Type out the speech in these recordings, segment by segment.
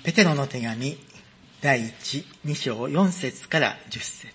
ペテロの手紙第1、2章4節から10節。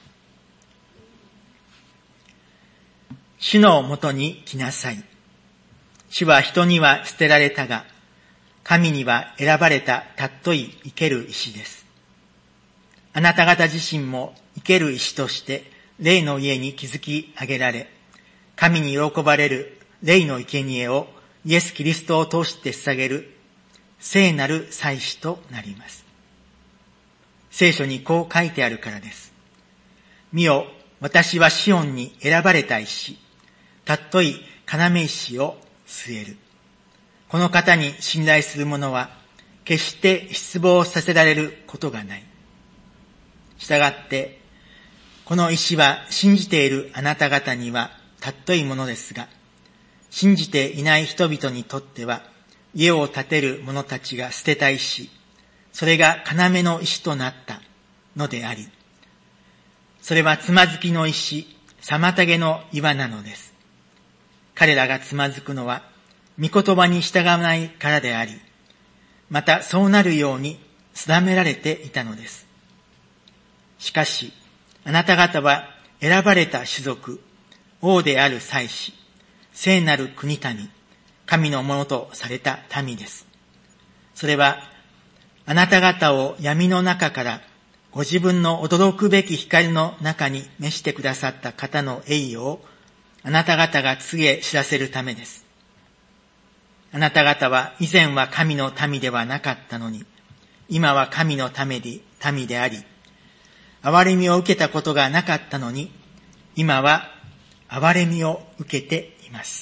主のもとに来なさい。主は人には捨てられたが、神には選ばれた尊い生ける石です。あなた方自身も生ける石として霊の家に築き上げられ、神に喜ばれる霊の生贄をイエス・キリストを通して捧げる聖なる祭司となります。聖書にこう書いてあるからです。見よ、私はシオンに選ばれた石、尊い要石を据える。この方に信頼する者は決して失望させられることがない。したがって、この石は信じているあなた方には尊いものですが、信じていない人々にとっては、家を建てる者たちが捨てた石、それが要の石となったのであり、それはつまずきの石、妨げの岩なのです。彼らがつまずくのは、御言葉に従わないからであり、またそうなるように定められていたのです。しかし、あなた方は選ばれた種族、王である祭司、聖なる国民、神のものとされた民です。それは、あなた方を闇の中からご自分の驚くべき光の中に召してくださった方の栄誉をあなた方が告げ知らせるためです。あなた方は以前は神の民ではなかったのに、今は神の民であり、憐れみを受けたことがなかったのに、今は憐れみを受けています。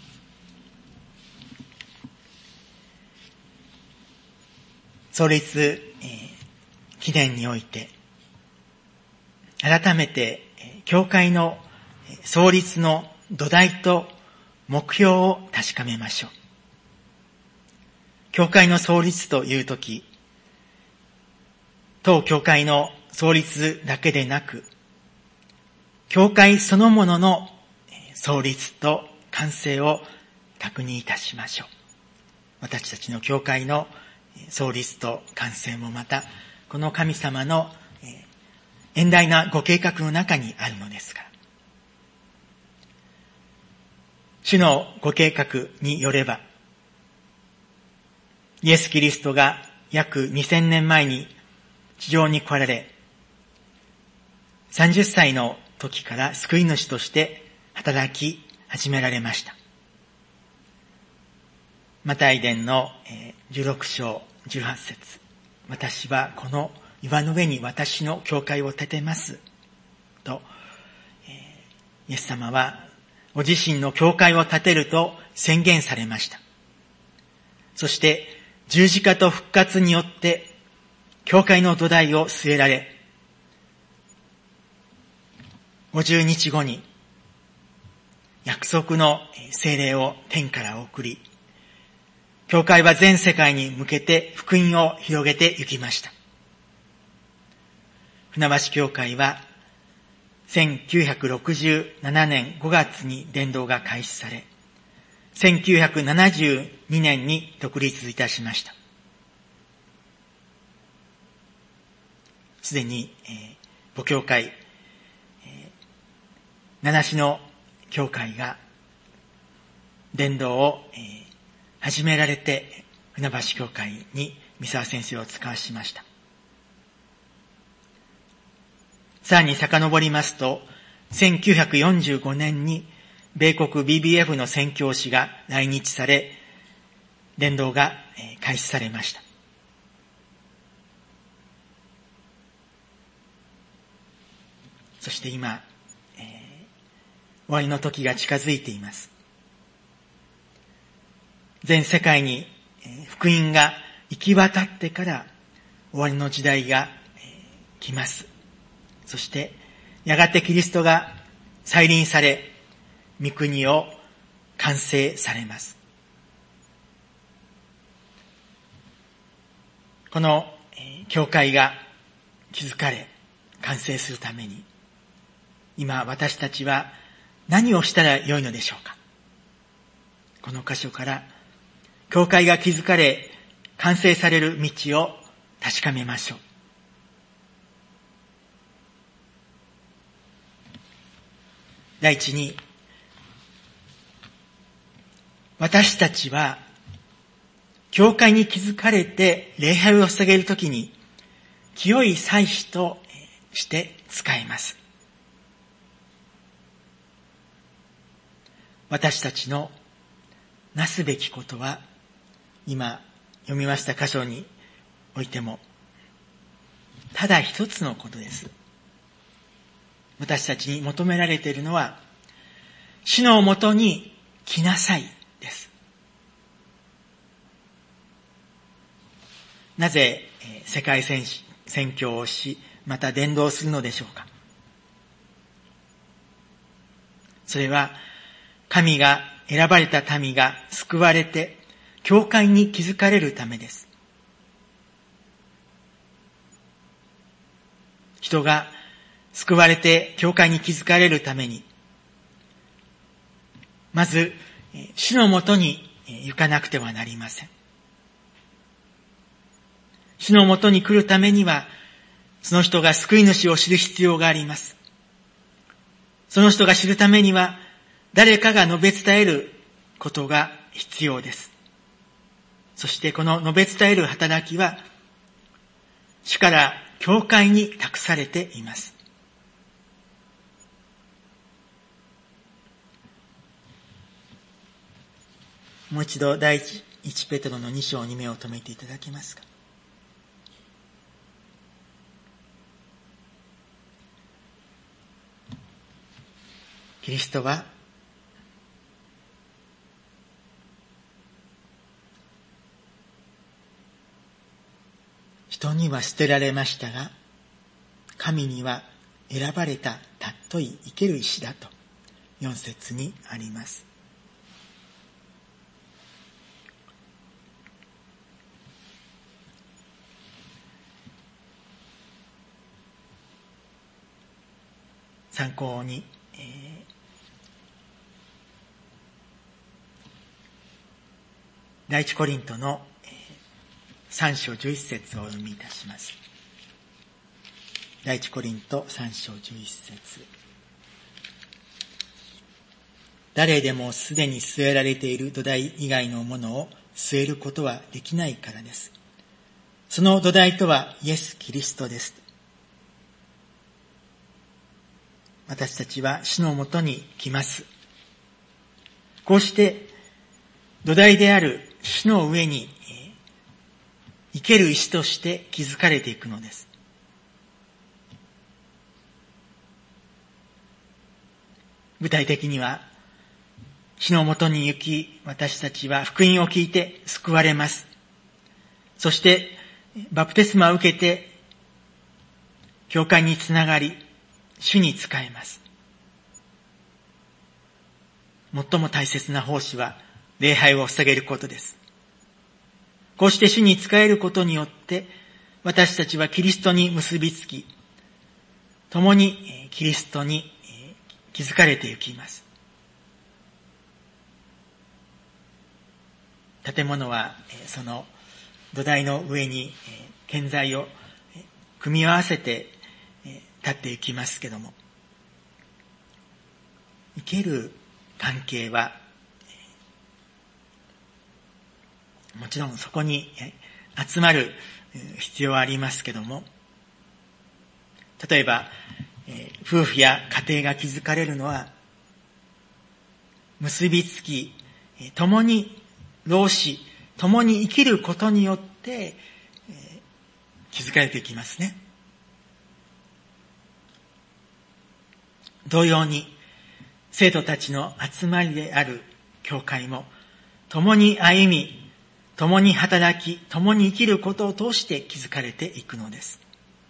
創立記念において、改めて教会の創立の土台と目標を確かめましょう。教会の創立というとき、当教会の創立だけでなく、教会そのものの創立と完成を確認いたしましょう。私たちの教会の創立と完成もまた、この神様の遠大なご計画の中にあるのですから。主のご計画によれば、イエス・キリストが約2000年前に地上に来られ、30歳の時から救い主として働き始められました。マタイ伝の16章18節、私はこの岩の上に私の教会を建てますと、イエス様はご自身の教会を建てると宣言されました。そして十字架と復活によって教会の土台を据えられ、50日後に約束の聖霊を天から送り、教会は全世界に向けて福音を広げて行きました。船橋教会は1967年5月に伝道が開始され、1972年に独立いたしました。すでに母教会、七種の教会が伝道を始められて、船橋教会に三沢先生を使わしました。さらに遡りますと、1945年に米国 BBF の宣教師が来日され、伝道が開始されました。そして今、終わりの時が近づいています。全世界に福音が行き渡ってから終わりの時代が来ます。そしてやがてキリストが再臨され、御国を完成されます。この教会が築かれ完成するために、今私たちは何をしたらよいのでしょうか。この箇所から教会が築かれ完成される道を確かめましょう。第一に、私たちは教会に築かれて礼拝を捧げるときに清い祭司として使えます。私たちのなすべきことは、今読みました箇所においてもただ一つのことです。私たちに求められているのは、主のもとに来なさいです。なぜ世界宣教をし、また伝道するのでしょうか。それは神が選ばれた民が救われて教会に築かれるためです。人が救われて教会に築かれるために、まず主のもとに行かなくてはなりません。主のもとに来るためには、その人が救い主を知る必要があります。その人が知るためには、誰かが述べ伝えることが必要です。そしてこの述べ伝える働きは、主から教会に託されています。もう一度第一ペテロの2章に目を留めていただけますか。キリストは人には捨てられましたが、神には選ばれた尊い生ける石だと4節にあります。参考に、第一コリントの3章11節をお読みいたします。第一コリント3章11節。誰でもすでに据えられている土台以外のものを据えることはできないからです。その土台とはイエス・キリストです。私たちは主のもとに来ます。こうして土台である主の上に生ける石として築かれていくのです。具体的には、主のもとに行き、私たちは福音を聞いて救われます。そしてバプテスマを受けて教会につながり、主に仕えます。最も大切な奉仕は礼拝を捧げることです。こうして主に仕えることによって、私たちはキリストに結びつき、共にキリストに築かれていきます。建物はその土台の上に建材を組み合わせて立っていきますけども、生ける関係はもちろんそこに集まる必要はありますけども、例えば夫婦や家庭が築かれるのは結びつき、共に労し、共に生きることによって築かれていきますね。同様に生徒たちの集まりである教会も共に歩み、共に働き、共に生きることを通して築かれていくのです。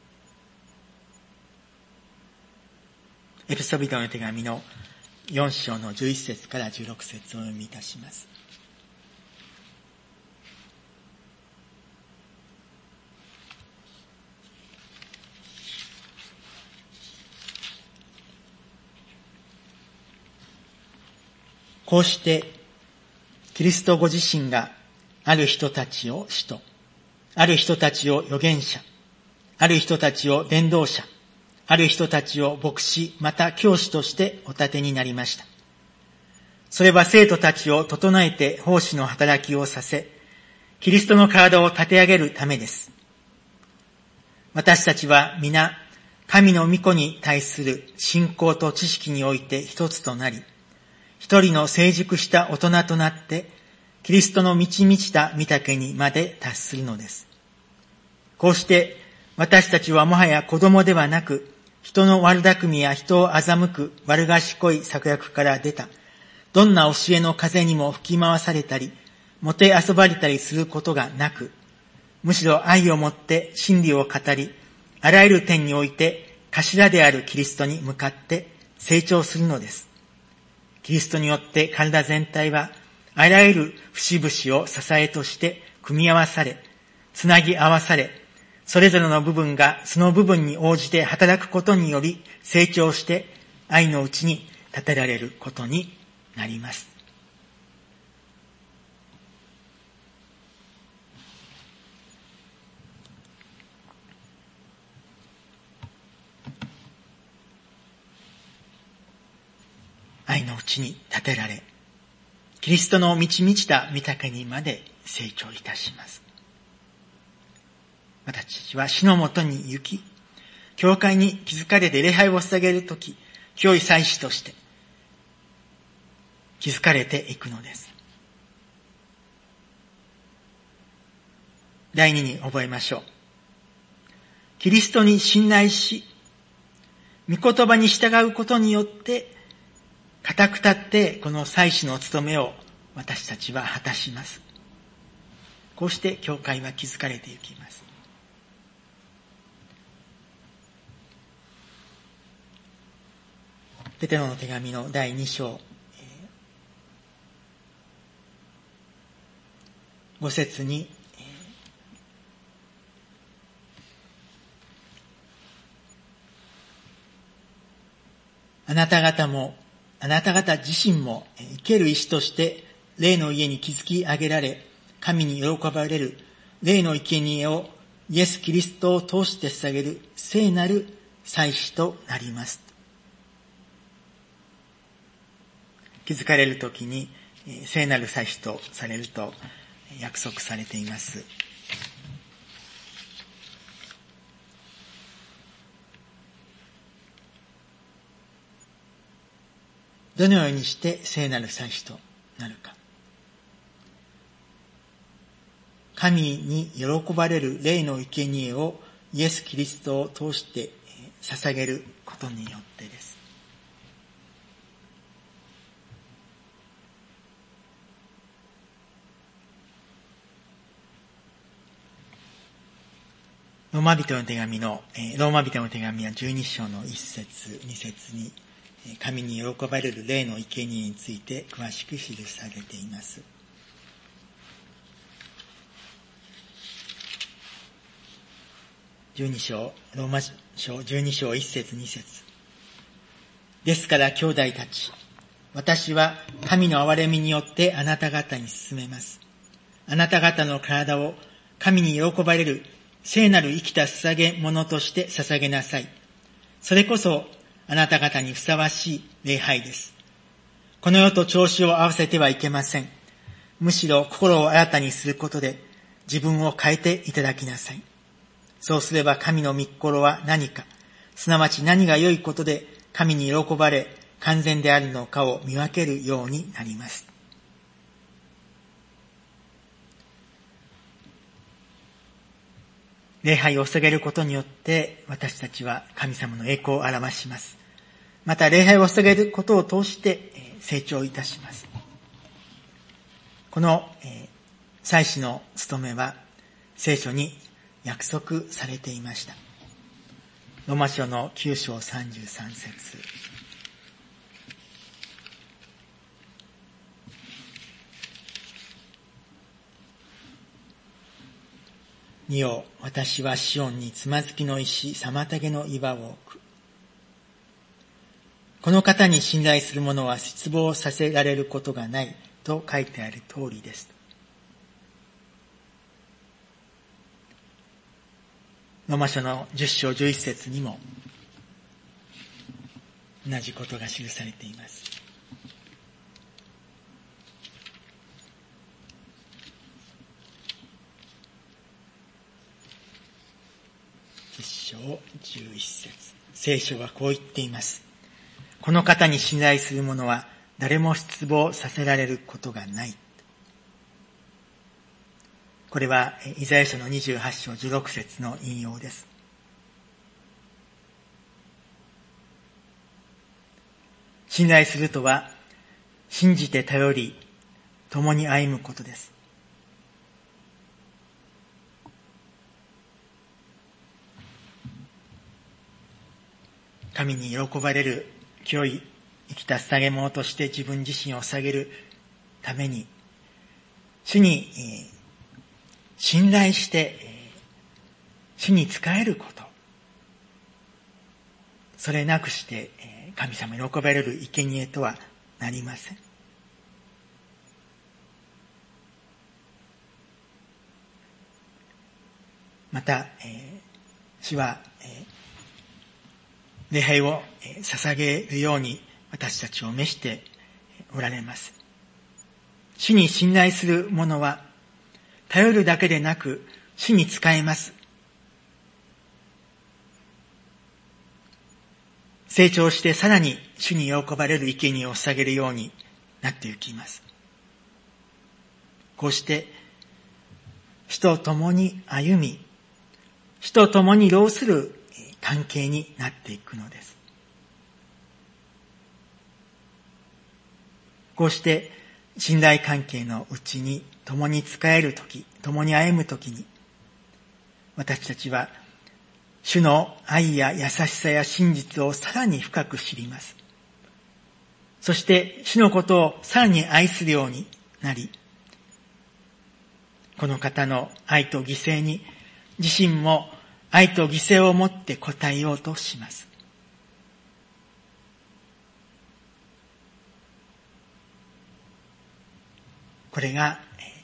エペソビトの手紙の4章の11節から16節をお読みいたします。こうしてキリストご自身がある人たちを使徒、 ある人たちを預言者、ある人たちを伝道者、ある人たちを牧師、また教師としてお立てになりました。それは生徒たちを整えて奉仕の働きをさせ、キリストの体を立て上げるためです。私たちは皆、神の御子に対する信仰と知識において一つとなり、一人の成熟した大人となって、キリストの満ち満ちた御岳にまで達するのです。こうして私たちはもはや子供ではなく、人の悪巧みや人を欺く悪賢い策略から出た、どんな教えの風にも吹き回されたり、もてあそばれたりすることがなく、むしろ愛をもって真理を語り、あらゆる点において頭であるキリストに向かって成長するのです。キリストによって体全体はあらゆる節々を支えとして組み合わされ、つなぎ合わされ、それぞれの部分がその部分に応じて働くことにより成長して愛のうちに立てられることになります。愛のうちに立てられ、キリストの満ち満ちた御岳にまで成長いたします。私たちは主のもとに行き、教会に築かれて礼拝を捧げるとき、清い祭司として築かれていくのです。第二に覚えましょう。キリストに信頼し、御言葉に従うことによって、固く立ってこの祭司の務めを私たちは果たします。こうして教会は築かれていきます。ペテロの手紙の第2章、5節に、あなた方自身も生ける石として霊の家に築き上げられ、神に喜ばれる霊の生贄をイエス・キリストを通して捧げる聖なる祭司となります。築かれるときに聖なる祭司とされると約束されています。どのようにして聖なる祭司となるか。神に喜ばれる霊の生贄をイエス・キリストを通して捧げることによってです。ローマ人の手紙は12章の1節2節に神に喜ばれる霊の生贄について詳しく記されています。ローマ書12章1節2節ですから兄弟たち、私は神の憐れみによってあなた方に勧めます。あなた方の体を神に喜ばれる聖なる生きた捧げ物として捧げなさい。それこそあなた方にふさわしい礼拝です。この世と調子を合わせてはいけません。むしろ心を新たにすることで自分を変えていただきなさい。そうすれば神の御心は何か、すなわち何が良いことで神に喜ばれ完全であるのかを見分けるようになります。礼拝を捧げることによって私たちは神様の栄光を表します。また礼拝を捧げることを通して成長いたします。この祭司の務めは聖書に約束されていました。ローマ書の9章33節。見よ、私はシオンにつまずきの石、妨げの岩を置く。この方に信頼する者は失望させられることがないと書いてある通りです。 ローマ書の10章11節にも同じことが記されています。10章11節、聖書はこう言っています。この方に信頼する者は誰も失望させられることがない。これはイザヤ書の28章16節の引用です。信頼するとは、信じて頼り、共に歩むことです。神に喜ばれる清い生きた捧げ物として自分自身を捧げるために、主に信頼して主に仕えること、それなくして神様に喜ばれる生贄とはなりません。また、主は礼拝を捧げるように私たちを召しておられます。主に信頼する者は頼るだけでなく主に仕えます。成長してさらに主に喜ばれる生贄を捧げるようになっていきます。こうして主と共に歩み、主と共に労する関係になっていくのです。こうして信頼関係のうちに共に仕えるとき、共に歩むときに、私たちは主の愛や優しさや真実をさらに深く知ります。そして主のことをさらに愛するようになり、この方の愛と犠牲に自身も愛と犠牲をもって応えようとします。これが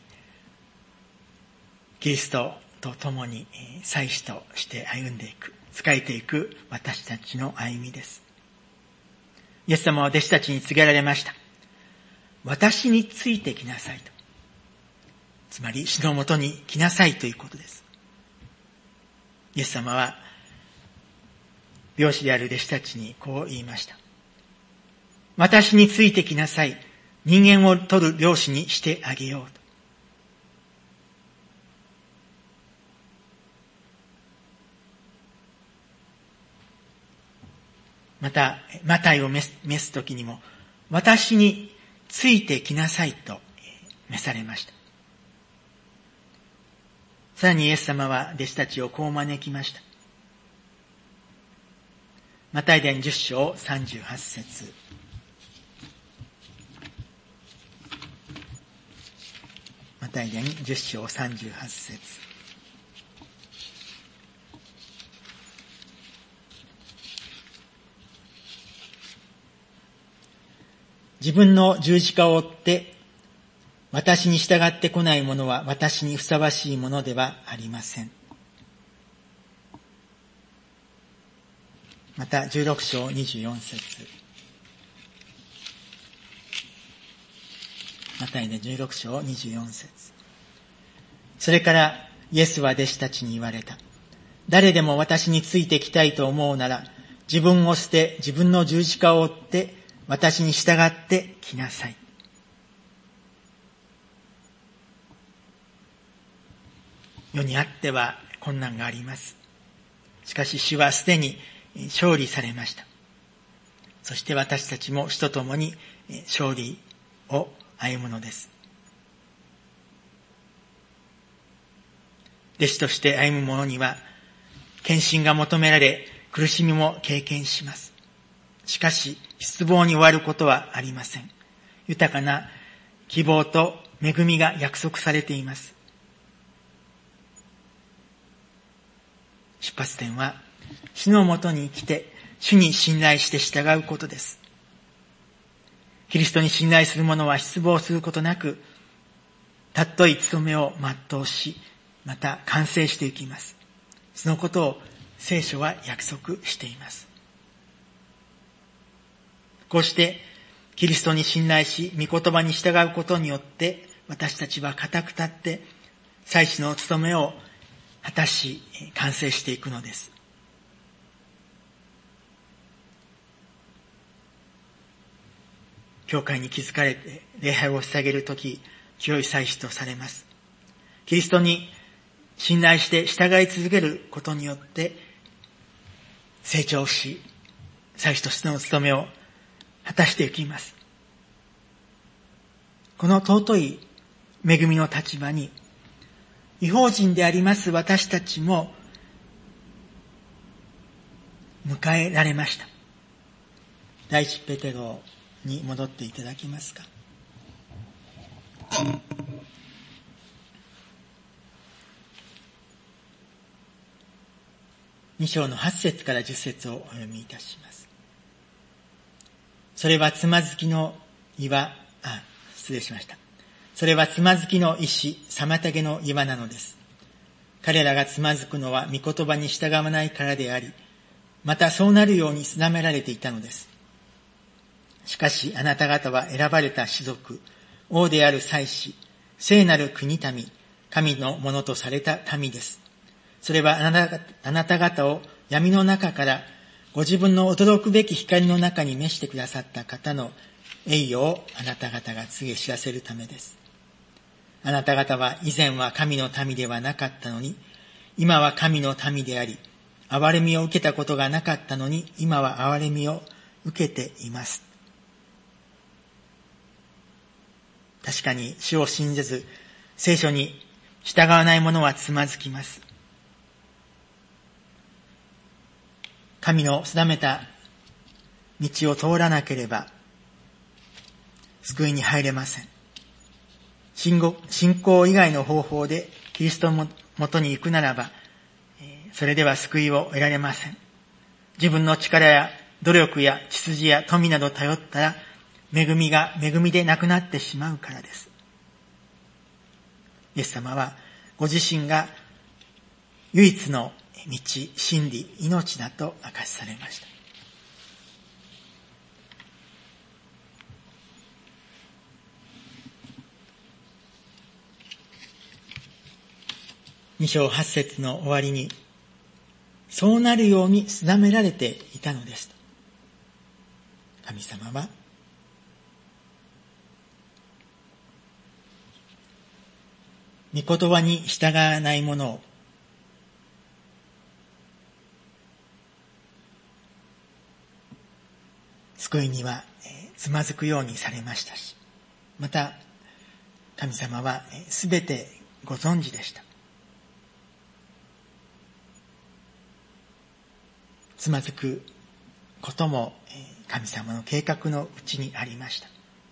キリストと共に祭司として歩んでいく、仕えていく私たちの歩みです。イエス様は弟子たちに告げられました。私についてきなさいと。つまり主のもとに来なさいということです。イエス様は漁師である弟子たちにこう言いました。私についてきなさい。人間を取る漁師にしてあげようと。また、マタイを召すときにも、私についてきなさいと召されました。さらにイエス様は弟子たちをこう招きました。マタイ伝10章38節。マタイ伝10章38節。自分の十字架を追って私に従ってこない者は私にふさわしいものではありません。また16章24節。マタイで16章24節。それからイエスは弟子たちに言われた。誰でも私についてきたいと思うなら、自分を捨て自分の十字架を追って私に従ってきなさい。世にあっては困難があります。しかし主はすでに勝利されました。そして私たちも主と共に勝利を歩むのです。弟子として歩む者には献身が求められ、苦しみも経験します。しかし失望に終わることはありません。豊かな希望と恵みが約束されています。出発点は主のもとに来て主に信頼して従うことです。キリストに信頼する者は失望することなく、たっとい務めを全うし、また完成していきます。 そのことを聖書は約束しています。こうしてキリストに信頼し、御言葉に従うことによって、私たちは固く立って祭司の務めを果たし、完成していくのです。教会に築かれて礼拝を捧げるとき、清い祭司とされます。キリストに信頼して従い続けることによって成長し、祭司としての務めを果たしていきます。この尊い恵みの立場に、異邦人であります私たちも迎えられました。第一ペテロに戻っていただけますか。2章の8節から10節をお読みいたします。それはつまずきの岩、それはつまずきの石、妨げの岩なのです。彼らがつまずくのは御言葉に従わないからであり、またそうなるように定められていたのです。しかしあなた方は選ばれた士族、王である祭司、聖なる国民、神のものとされた民です。それはあなた方を闇の中からご自分の驚くべき光の中に召してくださった方の栄誉をあなた方が告げ知らせるためです。あなた方は以前は神の民ではなかったのに、今は神の民であり、憐れみを受けたことがなかったのに、今は憐れみを受けています。確かに主を信じず、聖書に従わない者はつまずきます。神の定めた道を通らなければ、救いに入れません。信仰以外の方法でキリストのもとに行くならば、それでは救いを得られません。自分の力や努力や血筋や富など頼ったら、恵みでなくなってしまうからです。イエス様はご自身が唯一の道、真理、命だと明かしされました。2章8節の終わりに、そうなるように定められていたのです。神様は御言葉に従わない者を救いにはつまずくようにされましたし、また神様はすべてご存知でした。つまずくことも神様の計画のうちにありました。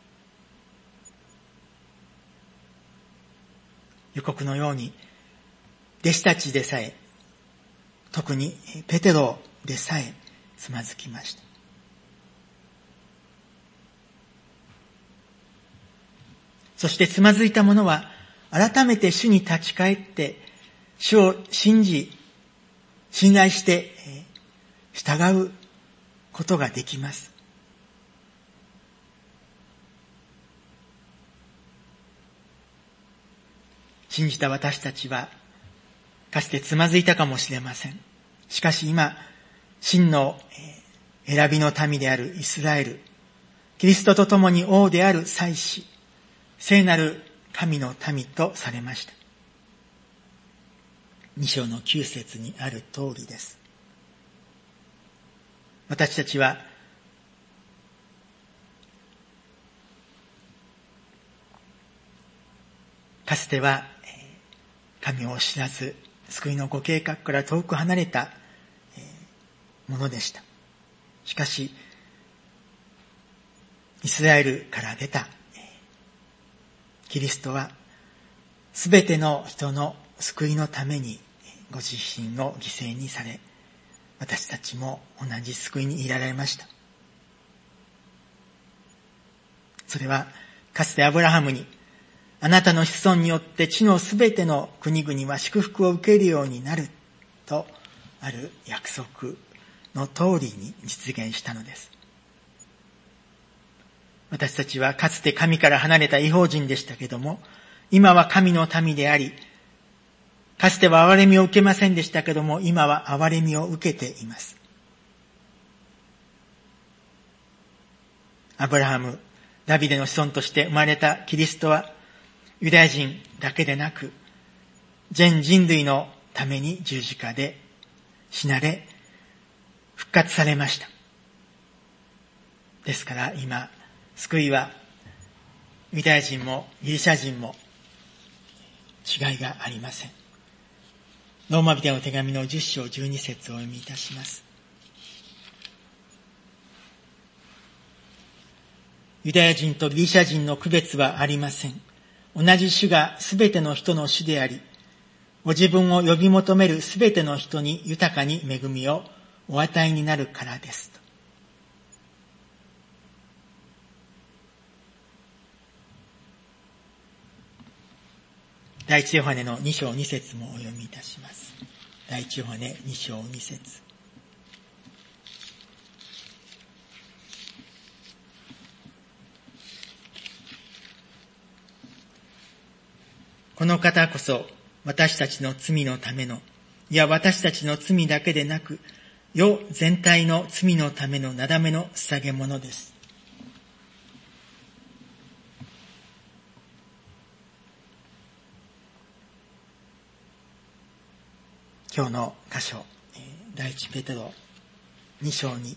予告のように弟子たちでさえ、特にペテロでさえつまずきました。そしてつまずいた者は改めて主に立ち返って主を信頼して従うことができます。信じた私たちはかつてつまずいたかもしれません。しかし今、真の選びの民であるイスラエル、キリストと共に王である祭司、聖なる神の民とされました。2章の9節にある通りです。私たちはかつては神を知らず救いのご計画から遠く離れたものでした。しかしイスラエルから出たキリストはすべての人の救いのためにご自身を犠牲にされ、私たちも同じ救いに入れられました。それはかつてアブラハムに、あなたの子孫によって地のすべての国々は祝福を受けるようになるとある約束の通りに実現したのです。私たちはかつて神から離れた異邦人でしたけども、今は神の民であり、かつては憐れみを受けませんでしたけども、今は憐れみを受けています。アブラハム、ダビデの子孫として生まれたキリストは、ユダヤ人だけでなく、全人類のために十字架で死なれ、復活されました。ですから今、救いはユダヤ人もギリシャ人も違いがありません。ローマ人への手紙の10章12節をお読みいたします。ユダヤ人とギリシャ人の区別はありません。同じ主がすべての人の主であり、ご自分を呼び求めるすべての人に豊かに恵みをお与えになるからです。第一ヨハネの2章2節もお読みいたします。第一ヨハネ2章2節。この方こそ私たちの罪のための、いや私たちの罪だけでなく、世全体の罪のためのなだめの捧げ物です。今日の箇所、第一ペテロ2章に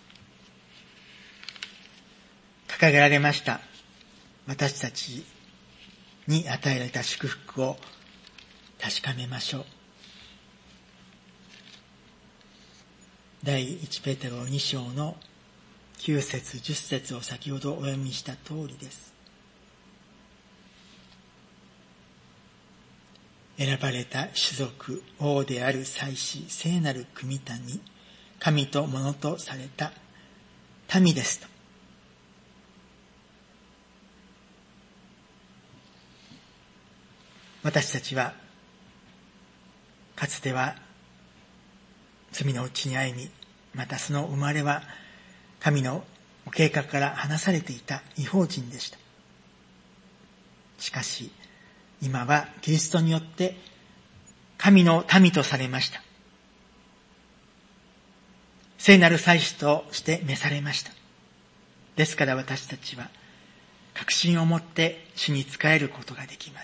掲げられました私たちに与えられた祝福を確かめましょう。第一ペテロ2章の9節10節を先ほどお読みした通りです。選ばれた種族、王である祭司、聖なる組民、神と物とされた民ですと。私たちはかつては罪のうちに歩み、またその生まれは神のご計画から離されていた異邦人でした。しかし今はキリストによって神の民とされました。聖なる祭司として召されました。ですから私たちは確信を持って主に仕えることができます。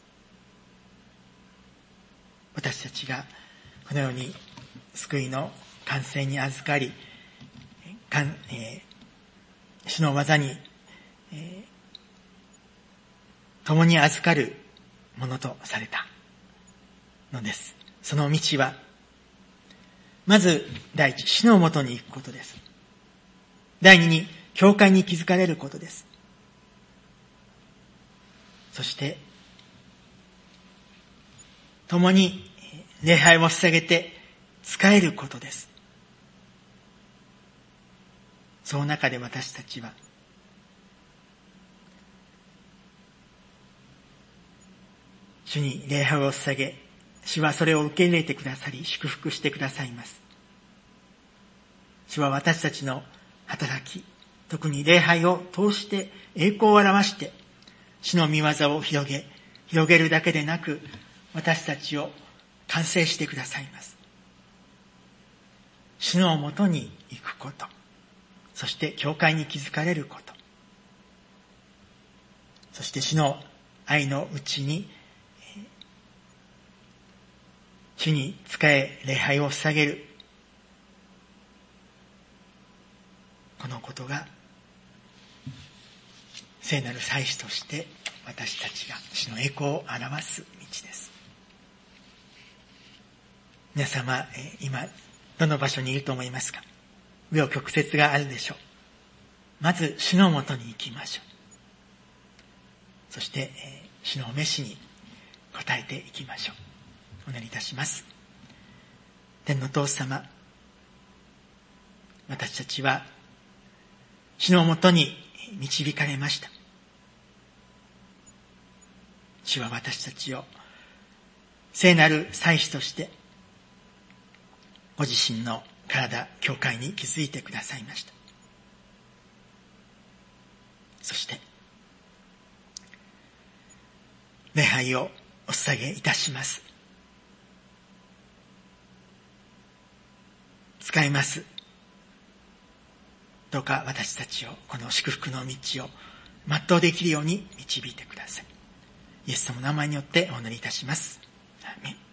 私たちがこのように救いの完成に預かり、主の技に、共に預かるものとされたのです。その道は、まず第一、主のもとに行くことです。第二に、教会に築かれることです。そして、共に礼拝を捧げて仕えることです。その中で私たちは主に礼拝を捧げ、主はそれを受け入れてくださり祝福してくださいます。主は私たちの働き、特に礼拝を通して栄光を表して主の御業を広げるだけでなく、私たちを完成してくださいます。主のもとに行くこと、そして教会に築かれること、そして主の愛のうちに主に仕え礼拝を捧げる、このことが聖なる祭司として私たちが主の栄光を表す道です。皆様、今どの場所にいると思いますか？紆余曲折があるでしょう。まず主のもとに行きましょう。そして主のお召しに応えていきましょう。お祈りいたします。天の父様、私たちは主のもとに導かれました。主は私たちを聖なる祭司としてご自身の体、教会に築いてくださいました。そして礼拝をお捧げいたします。使います。どうか私たちをこの祝福の道を全うできるように導いてください。イエス様の名前によってお祈りいたします。アーメン。